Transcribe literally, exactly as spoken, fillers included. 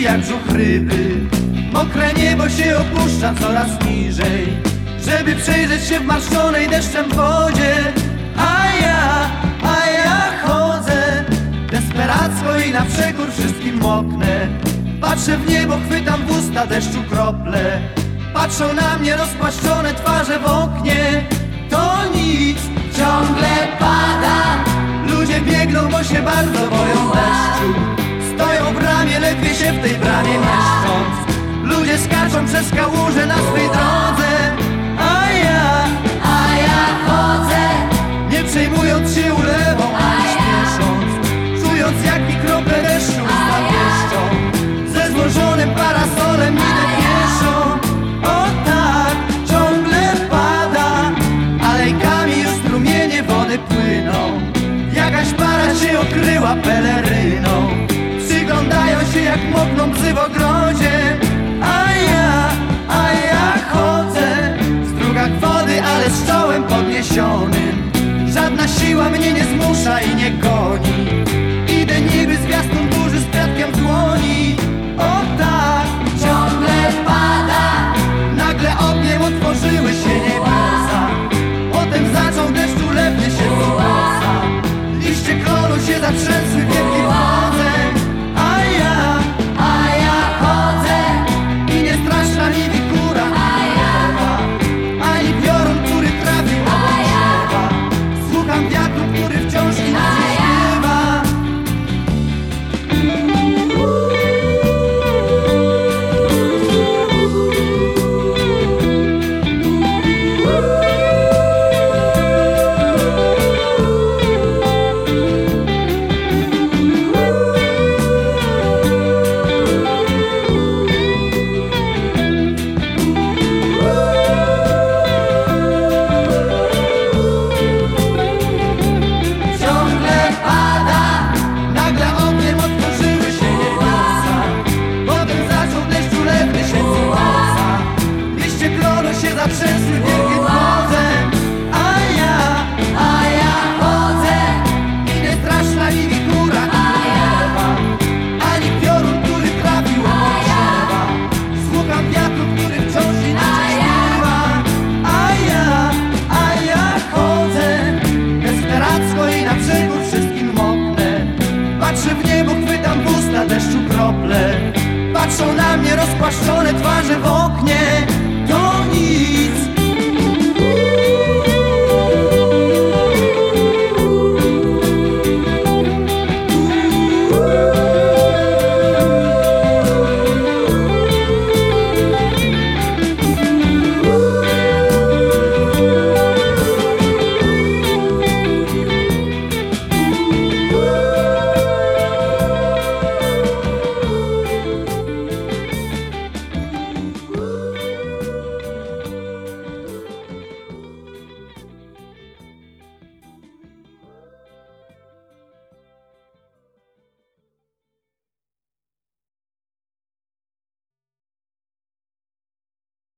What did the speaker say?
jak brzuch ryby. Mokre niebo się opuszcza coraz niżej, żeby przejrzeć się w marszczonej deszczem wodzie. A ja, a ja chodzę desperacko i na przekór wszystkim moknę. Patrzę w niebo, chwytam w usta deszczu krople. Patrzą na mnie rozpłaszczone twarze w oknie. To nic, ciągle pada. Ludzie biegną, bo się bardzo boją deszczu. Stoją w bramie, ledwie się w tej bramie mieszcząc. Ludzie skaczą przez kałuże na swej drodze. A ja, a ja chodzę, nie przejmując się ulewą ani śpiesząc, czując jak mi krople deszczu usta pieszczą. Ze złożonym parasolem idę pieszo. O tak, ciągle pada, alejkami już strumienie wody płyną. Jakaś para się okryła peleryną. Przyglądają się jak mokną bzy w ogrodzie. A ja, a ja chodzę w strugach wody, ale z czołem podniesionym. Żadna siła mnie nie zmusza i nie goni. Idę niby zwiastun burzy z kwiatkiem w dłoni. O tak, ciągle pada. Nagle ogniem otworzyły się niebiosa. Potem zaczął deszcz ulewnie się z nosa. Liście klonu się zatrzęsły w wielkiej wodze. A ja, a ja chodzę i nie straszna mi wikura, ani piorun, który trafił obok drzewa. Słucham wiatru, który wciąż inaczej śpiewa. Zatrzęsły wielkie wodze. A ja, a ja chodzę i nie straszna mi wikura, ani piorun, który trafił obok drzewa. Słucham wiatru, który wciąż inaczej śpiewa. A ja, a ja chodzę desperacko i na przekór wszystkim moknę. Patrzę w niebo, chwytam w usta deszczu krople. Patrzą na mnie rozpłaszczone twarze w oknie.